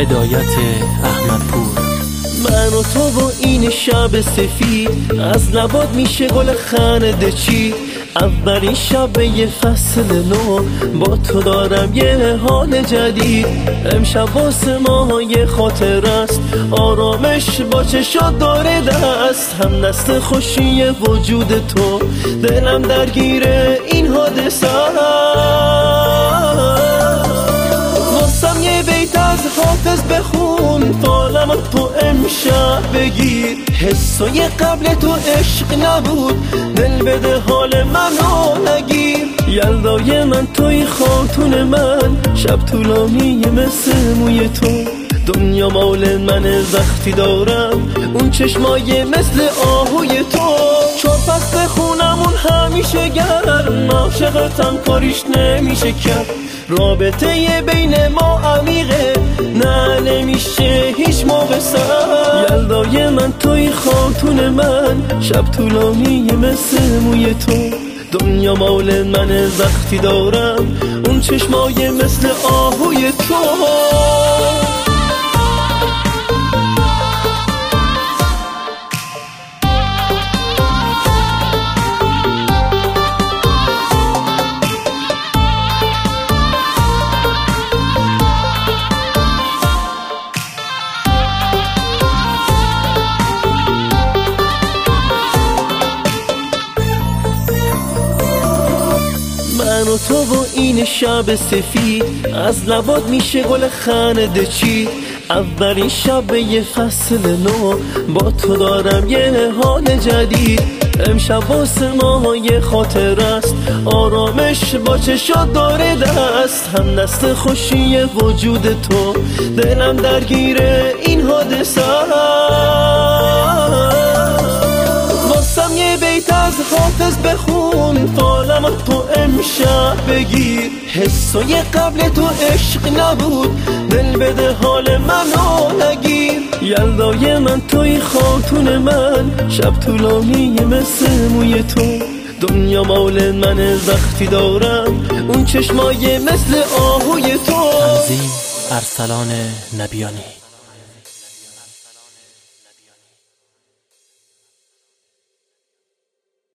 هدایت احمدپور. من و تو و این شب سفید، از لبات میشه گل خنده چید. اولین شب یه فصل نو، با تو دارم یه حال جدید. امشب واسه ما یه خاطر است، آرامش با چشات داره دست. هم دست خوشی وجود تو، دلم درگیر این حادثه. واسم یه بیت از حافظ بخون، فالم تو امشب بگیر. حسای قبل تو عشق نبود، دل بده حال منو نگیر. یلدای من توی خاتون من، شب طولانی مثل موی تو. دنیا مال من وقتی دارم اون چشمای مثل آهوی تو. چون پس بخونم اون همیشه گرم، عاشقتم کاریش نمیشه کرد. رابطه بین ما عمیقه، نه نمیشه هیچ موقع سر. یلدای من توی خاتون من، شب طولانی مثل موی تو. دنیا مال من وقتی دارم اون چشمای مثل آهوی تو. من و تو و این شب سفید، از لبات میشه گل خنده چید. اولین شب یه فصل نو، با تو دارم یه حال جدید. امشب واسه ما یه خاطر است، آرامش با چشات داره دست. هم دست خوشی وجود تو، دلم درگیر این حادثه. واسم یه بیت از حافظ بخون، فالم تو امشب بگیر. حسای قبل تو عشق نبود، دل بده حال منو نگیر. یلدای من توی خاتون من، شب طولانی مثل موی تو. دنیا مال من وقتی دارم اون چشمای مثل آهوی تو. تنظیم ارسلان نبیانی.